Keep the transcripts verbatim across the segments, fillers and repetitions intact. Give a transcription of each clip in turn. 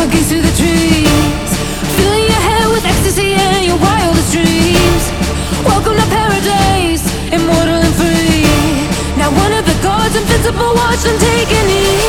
gaze through the trees, filling your head with ecstasy and your wildest dreams. Welcome to paradise, immortal and free. Now one of the gods, invincible, watch them take a knee.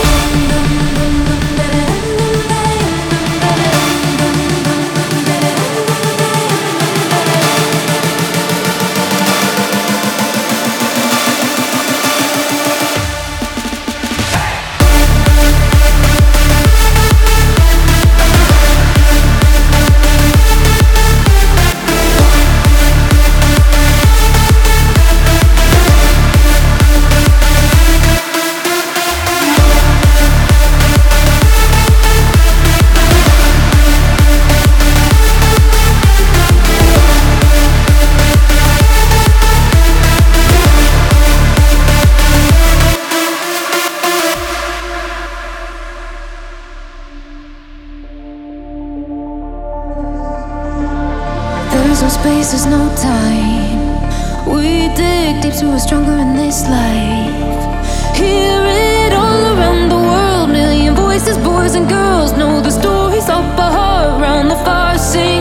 There's no space, there's no time. We dig deep so we're stronger in this life. Hear it all around the world. Million voices, boys and girls know the stories of our heart. Round the fire, sing